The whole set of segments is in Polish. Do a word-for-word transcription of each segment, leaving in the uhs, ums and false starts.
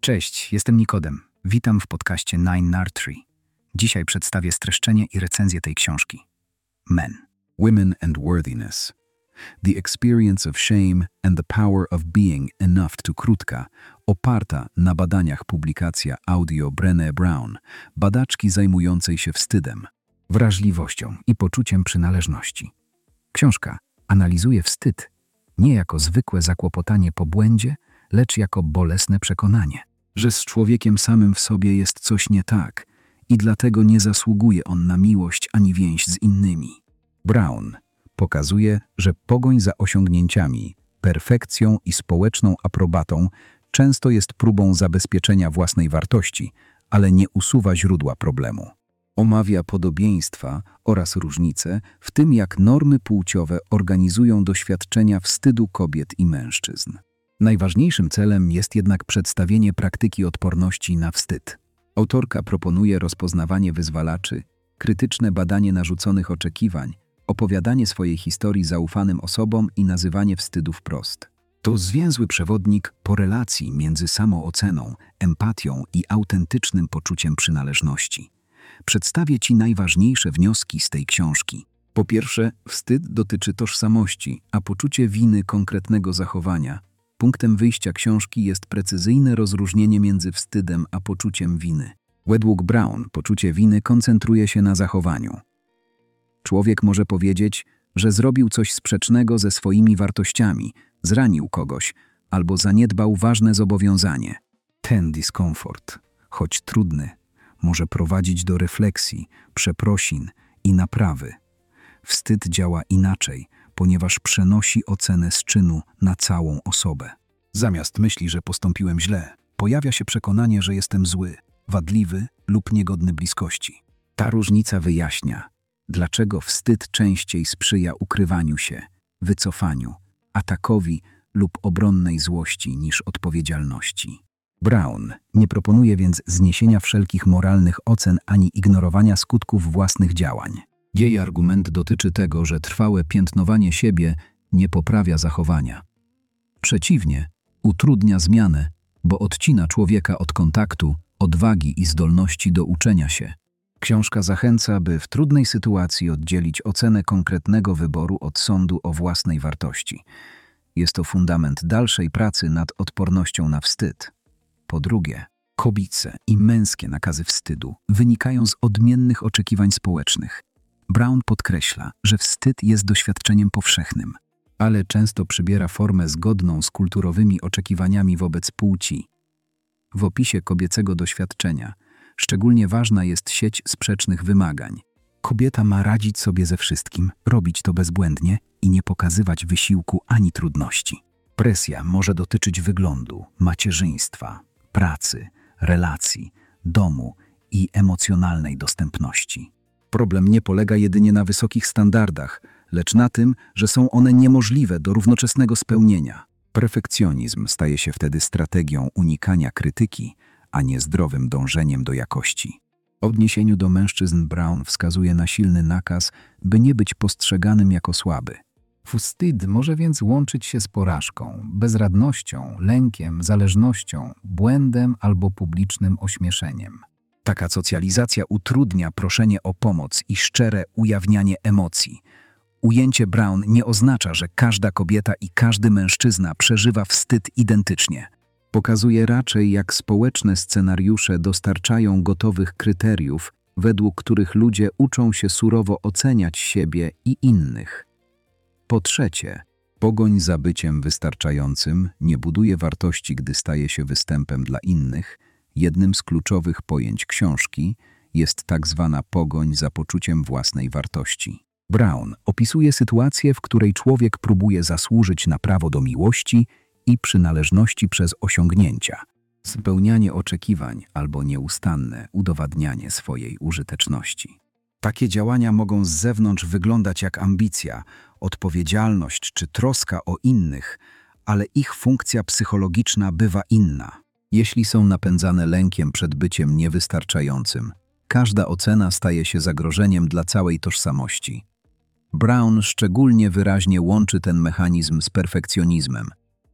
Cześć, jestem Nikodem. Witam w podcaście Nine Artery. Dzisiaj przedstawię streszczenie i recenzję tej książki. Men. Women and Worthiness. The Experience of Shame and the Power of Being Enough to krótka, oparta na badaniach publikacja audio Brené Brown, badaczki zajmującej się wstydem, Wrażliwością i poczuciem przynależności. Książka analizuje wstyd nie jako zwykłe zakłopotanie po błędzie, lecz jako bolesne przekonanie, że z człowiekiem samym w sobie jest coś nie tak i dlatego nie zasługuje on na miłość ani więź z innymi. Brown pokazuje, że pogoń za osiągnięciami, perfekcją i społeczną aprobatą często jest próbą zabezpieczenia własnej wartości, ale nie usuwa źródła problemu. Omawia podobieństwa oraz różnice w tym, jak normy płciowe organizują doświadczenia wstydu kobiet i mężczyzn. Najważniejszym celem jest jednak przedstawienie praktyki odporności na wstyd. Autorka proponuje rozpoznawanie wyzwalaczy, krytyczne badanie narzuconych oczekiwań, opowiadanie swojej historii zaufanym osobom i nazywanie wstydu wprost. To zwięzły przewodnik po relacji między samooceną, empatią i autentycznym poczuciem przynależności. Przedstawię Ci najważniejsze wnioski z tej książki. Po pierwsze, wstyd dotyczy tożsamości, a poczucie winy konkretnego zachowania. Punktem wyjścia książki jest precyzyjne rozróżnienie między wstydem a poczuciem winy. Według Brown poczucie winy koncentruje się na zachowaniu. Człowiek może powiedzieć, że zrobił coś sprzecznego ze swoimi wartościami, zranił kogoś albo zaniedbał ważne zobowiązanie. Ten dyskomfort, choć trudny, może prowadzić do refleksji, przeprosin i naprawy. Wstyd działa inaczej, ponieważ przenosi ocenę z czynu na całą osobę. Zamiast myśli, że postąpiłem źle, pojawia się przekonanie, że jestem zły, wadliwy lub niegodny bliskości. Ta różnica wyjaśnia, dlaczego wstyd częściej sprzyja ukrywaniu się, wycofaniu, atakowi lub obronnej złości niż odpowiedzialności. Brown nie proponuje więc zniesienia wszelkich moralnych ocen ani ignorowania skutków własnych działań. Jej argument dotyczy tego, że trwałe piętnowanie siebie nie poprawia zachowania. Przeciwnie, utrudnia zmianę, bo odcina człowieka od kontaktu, odwagi i zdolności do uczenia się. Książka zachęca, by w trudnej sytuacji oddzielić ocenę konkretnego wyboru od sądu o własnej wartości. Jest to fundament dalszej pracy nad odpornością na wstyd. Po drugie, kobiece i męskie nakazy wstydu wynikają z odmiennych oczekiwań społecznych. Brown podkreśla, że wstyd jest doświadczeniem powszechnym, ale często przybiera formę zgodną z kulturowymi oczekiwaniami wobec płci. W opisie kobiecego doświadczenia szczególnie ważna jest sieć sprzecznych wymagań. Kobieta ma radzić sobie ze wszystkim, robić to bezbłędnie i nie pokazywać wysiłku ani trudności. Presja może dotyczyć wyglądu, macierzyństwa, pracy, relacji, domu i emocjonalnej dostępności. Problem nie polega jedynie na wysokich standardach, lecz na tym, że są one niemożliwe do równoczesnego spełnienia. Perfekcjonizm staje się wtedy strategią unikania krytyki, a nie zdrowym dążeniem do jakości. W odniesieniu do mężczyzn Brown wskazuje na silny nakaz, by nie być postrzeganym jako słaby. Wstyd może więc łączyć się z porażką, bezradnością, lękiem, zależnością, błędem albo publicznym ośmieszeniem. Taka socjalizacja utrudnia proszenie o pomoc i szczere ujawnianie emocji. Ujęcie Brown nie oznacza, że każda kobieta i każdy mężczyzna przeżywa wstyd identycznie. Pokazuje raczej, jak społeczne scenariusze dostarczają gotowych kryteriów, według których ludzie uczą się surowo oceniać siebie i innych. Po trzecie, pogoń za byciem wystarczającym nie buduje wartości, gdy staje się występem dla innych. Jednym z kluczowych pojęć książki jest tak zwana pogoń za poczuciem własnej wartości. Brown opisuje sytuację, w której człowiek próbuje zasłużyć na prawo do miłości i przynależności przez osiągnięcia, spełnianie oczekiwań albo nieustanne udowadnianie swojej użyteczności. Takie działania mogą z zewnątrz wyglądać jak ambicja, odpowiedzialność czy troska o innych, ale ich funkcja psychologiczna bywa inna. Jeśli są napędzane lękiem przed byciem niewystarczającym, każda ocena staje się zagrożeniem dla całej tożsamości. Brown szczególnie wyraźnie łączy ten mechanizm z perfekcjonizmem,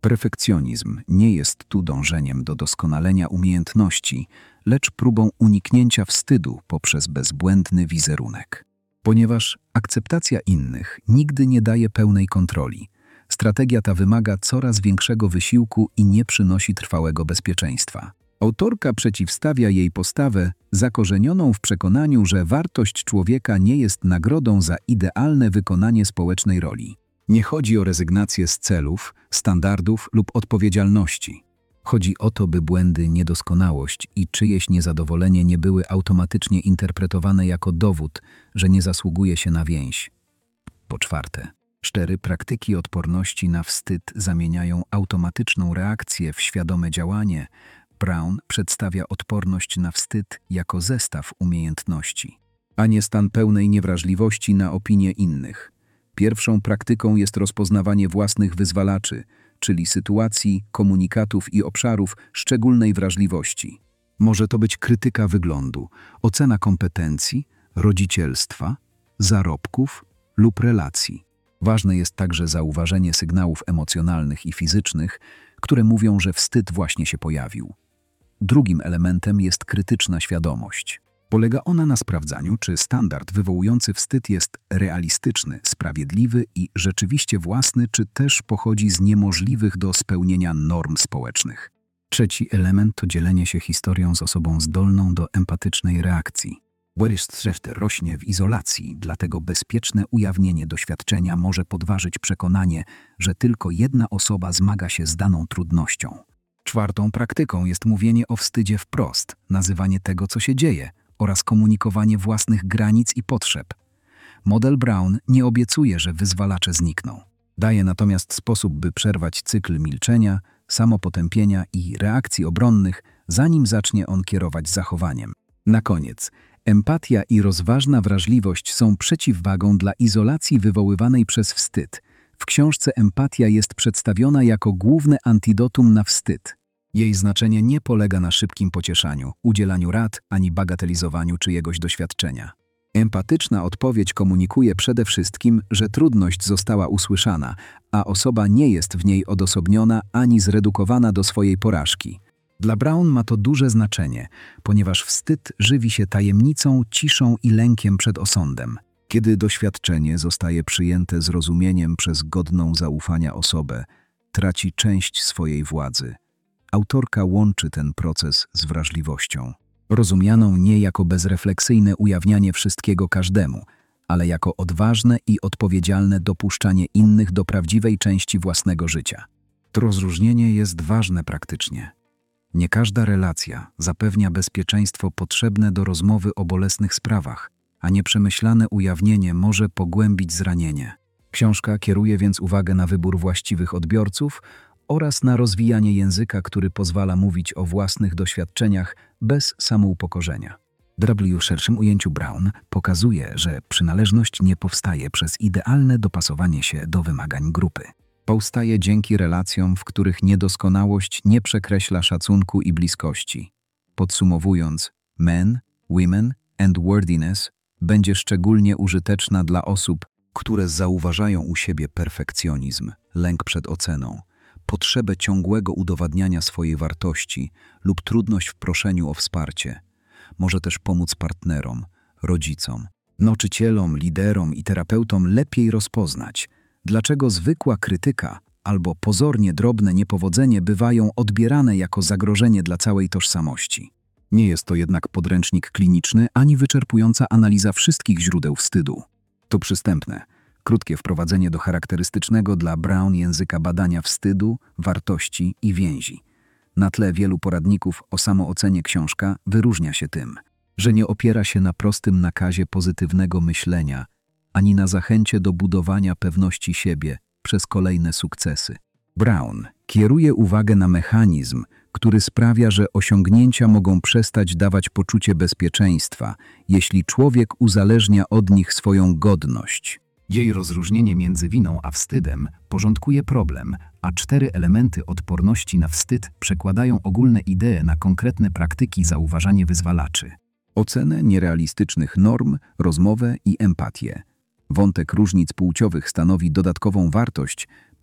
Perfekcjonizm nie jest tu dążeniem do doskonalenia umiejętności, lecz próbą uniknięcia wstydu poprzez bezbłędny wizerunek. Ponieważ akceptacja innych nigdy nie daje pełnej kontroli, strategia ta wymaga coraz większego wysiłku i nie przynosi trwałego bezpieczeństwa. Autorka przeciwstawia jej postawę zakorzenioną w przekonaniu, że wartość człowieka nie jest nagrodą za idealne wykonanie społecznej roli. Nie chodzi o rezygnację z celów, standardów lub odpowiedzialności. Chodzi o to, by błędy, niedoskonałość i czyjeś niezadowolenie nie były automatycznie interpretowane jako dowód, że nie zasługuje się na więź. Po czwarte, cztery praktyki odporności na wstyd zamieniają automatyczną reakcję w świadome działanie. Brown przedstawia odporność na wstyd jako zestaw umiejętności, a nie stan pełnej niewrażliwości na opinie innych. Pierwszą praktyką jest rozpoznawanie własnych wyzwalaczy, czyli sytuacji, komunikatów i obszarów szczególnej wrażliwości. Może to być krytyka wyglądu, ocena kompetencji, rodzicielstwa, zarobków lub relacji. Ważne jest także zauważenie sygnałów emocjonalnych i fizycznych, które mówią, że wstyd właśnie się pojawił. Drugim elementem jest krytyczna świadomość. Polega ona na sprawdzaniu, czy standard wywołujący wstyd jest realistyczny, sprawiedliwy i rzeczywiście własny, czy też pochodzi z niemożliwych do spełnienia norm społecznych. Trzeci element to dzielenie się historią z osobą zdolną do empatycznej reakcji. Stres rośnie w izolacji, dlatego bezpieczne ujawnienie doświadczenia może podważyć przekonanie, że tylko jedna osoba zmaga się z daną trudnością. Czwartą praktyką jest mówienie o wstydzie wprost, nazywanie tego, co się dzieje, oraz komunikowanie własnych granic i potrzeb. Model Brown nie obiecuje, że wyzwalacze znikną. Daje natomiast sposób, by przerwać cykl milczenia, samopotępienia i reakcji obronnych, zanim zacznie on kierować zachowaniem. Na koniec, empatia i rozważna wrażliwość są przeciwwagą dla izolacji wywoływanej przez wstyd. W książce empatia jest przedstawiona jako główne antidotum na wstyd. Jej znaczenie nie polega na szybkim pocieszaniu, udzielaniu rad ani bagatelizowaniu czyjegoś doświadczenia. Empatyczna odpowiedź komunikuje przede wszystkim, że trudność została usłyszana, a osoba nie jest w niej odosobniona ani zredukowana do swojej porażki. Dla Brown ma to duże znaczenie, ponieważ wstyd żywi się tajemnicą, ciszą i lękiem przed osądem. Kiedy doświadczenie zostaje przyjęte zrozumieniem przez godną zaufania osobę, traci część swojej władzy. Autorka łączy ten proces z wrażliwością, rozumianą nie jako bezrefleksyjne ujawnianie wszystkiego każdemu, ale jako odważne i odpowiedzialne dopuszczanie innych do prawdziwej części własnego życia. To rozróżnienie jest ważne praktycznie. Nie każda relacja zapewnia bezpieczeństwo potrzebne do rozmowy o bolesnych sprawach, a nieprzemyślane ujawnienie może pogłębić zranienie. Książka kieruje więc uwagę na wybór właściwych odbiorców oraz na rozwijanie języka, który pozwala mówić o własnych doświadczeniach bez samoupokorzenia. W szerszym ujęciu Brown pokazuje, że przynależność nie powstaje przez idealne dopasowanie się do wymagań grupy. Powstaje dzięki relacjom, w których niedoskonałość nie przekreśla szacunku i bliskości. Podsumowując, Men, Women and Worthiness będzie szczególnie użyteczna dla osób, które zauważają u siebie perfekcjonizm, lęk przed oceną, potrzebę ciągłego udowadniania swojej wartości lub trudność w proszeniu o wsparcie. Może też pomóc partnerom, rodzicom, nauczycielom, liderom i terapeutom lepiej rozpoznać, dlaczego zwykła krytyka albo pozornie drobne niepowodzenie bywają odbierane jako zagrożenie dla całej tożsamości. Nie jest to jednak podręcznik kliniczny ani wyczerpująca analiza wszystkich źródeł wstydu. To przystępne, krótkie wprowadzenie do charakterystycznego dla Brown języka badania wstydu, wartości i więzi. Na tle wielu poradników o samoocenie książka wyróżnia się tym, że nie opiera się na prostym nakazie pozytywnego myślenia, ani na zachęcie do budowania pewności siebie przez kolejne sukcesy. Brown kieruje uwagę na mechanizm, który sprawia, że osiągnięcia mogą przestać dawać poczucie bezpieczeństwa, jeśli człowiek uzależnia od nich swoją godność. Jej rozróżnienie między winą a wstydem porządkuje problem, a cztery elementy odporności na wstyd przekładają ogólne idee na konkretne praktyki zauważanie wyzwalaczy. Ocenę nierealistycznych norm, rozmowę i empatię. Wątek różnic płciowych stanowi dodatkową wartość,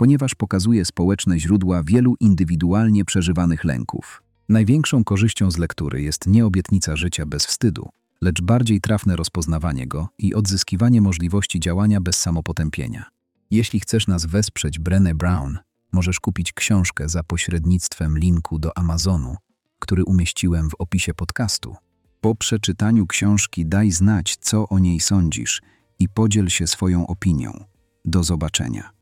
ponieważ pokazuje społeczne źródła wielu indywidualnie przeżywanych lęków. Największą korzyścią z lektury jest nie obietnica życia bez wstydu, lecz bardziej trafne rozpoznawanie go i odzyskiwanie możliwości działania bez samopotępienia. Jeśli chcesz nas wesprzeć, Brené Brown, możesz kupić książkę za pośrednictwem linku do Amazonu, który umieściłem w opisie podcastu. Po przeczytaniu książki daj znać, co o niej sądzisz i podziel się swoją opinią. Do zobaczenia.